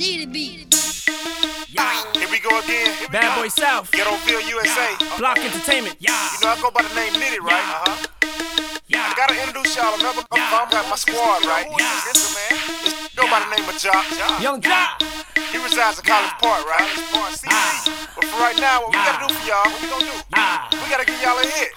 Need a beat. Here we go again. Bad Boy South. Ghettoville, USA. Block Entertainment. You know I go by the name Nitty, right? I gotta introduce y'all another got my squad, right? Listen, man. It's go by the name of Jock. Young Jock. He resides in College Park, right? But for right now, what we gotta do for y'all, what we gonna do? We gotta give y'all a hit.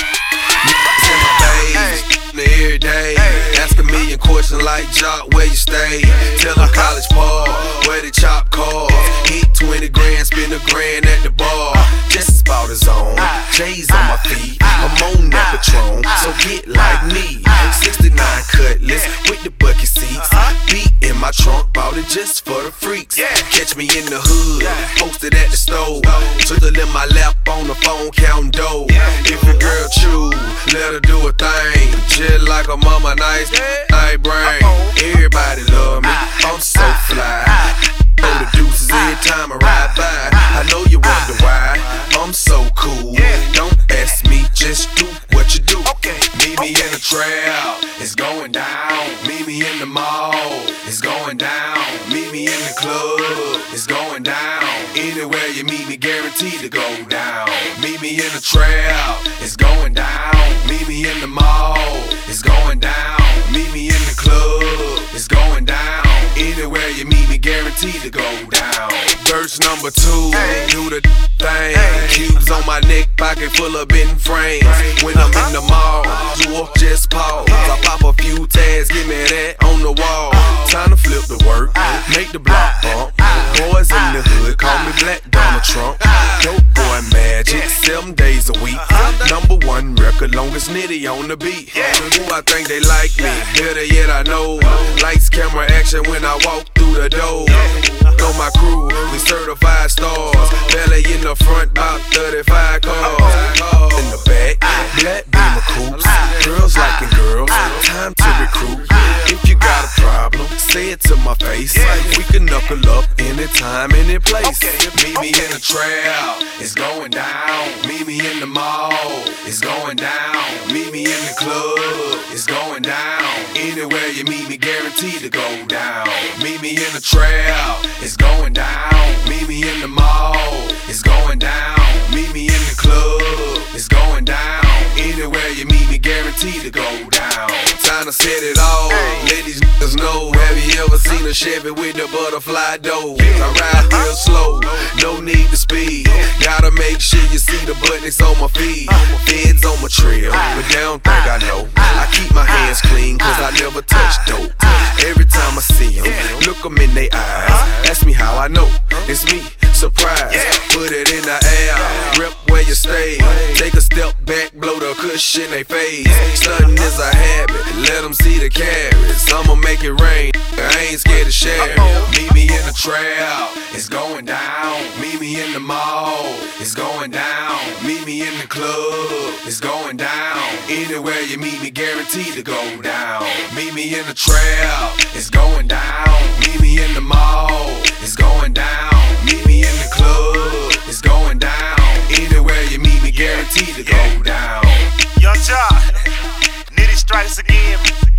Every day, ask a million questions like Jock, where you stay? Tell them College Park, where the chop cars. Hit 20 grand, spend a grand at the bar. Just about a zone, J's on my feet. I'm on that Patron, so get like me. 69 Cutlass with the bucket seats. Beat in my trunk, bought it just for the freaks. Catch me in the hood, posted at the stove. Twiddle in my lap on the phone, counting dough. If your girl choose, let her do a thing. Just like a mama, nice brain. Everybody love me, I'm so fly. Throw the deuces every time I ride by. I know you wonder why I'm so cool. Don't ask me, just do what you do. Meet me in the trail, it's going down. Meet me in the mall, it's going down. Meet me in the club, it's going down. Anywhere you meet me, guaranteed to go down. Meet me in the trail, it's going down. Meet me in the mall, it's going down. Meet me in the club, it's going down. Anywhere you meet me, guaranteed to go down. Verse number 2, do the thing. Cubes on my neck, pocket full of bitten frames. When I'm in the mall, you walk, just pause. I pop a few tags, give me that on the wall. Time to flip the work, make the block bump. Boys in the hood, call me Black Donald Trump. Dope boy magic, 7 days a week. Number 1 record, longest Nitty on the beat. Who I think they like me, better yet I know. Lights, camera, action when I walk through the door. Know my crew, we certified stars. Belly in the front, about 35 cars. In the back, black beamer coupes. Girls liking girls, time to recruit. If you got a problem, say it to my face. We can knuckle up anytime, any place. Meet me in the trail, it's going down. Meet me in the mall, it's going down. Meet me in the club, it's going down. Anywhere you meet me, guaranteed to go down. Meet me in the trail, it's going down. Meet me in the mall, it's going down. Meet me in the club, it's going down. Anywhere you meet me, guaranteed to go down. Time to set it all, let these niggas know. Have you ever seen a Chevy with the butterfly doors? I ride real slow, no need to speed. Gotta make sure you see the buttons on my feet. Feds on my trail, but they don't think I know. I keep my hands clean, cause I never touch dope. Every time I see them, look them in their eyes. Ask me how I know, it's me, surprise. Put it in the air, rep where you stay. Take a step back, blow the cushion they face. Stunting is a habit, let them see the carrots. I'ma make it rain, I ain't scared to share. Meet me in the trail, it's going down. Meet me in the mall, it's going down. Meet me in the club, it's going down. Anywhere you meet me, guaranteed to go down. Meet me in the trail, it's going down. Meet me in the mall, it's going down. Meet me in the club, it's going down. Anywhere you meet me, guaranteed to go down. Young Jock, Nitty strikes again.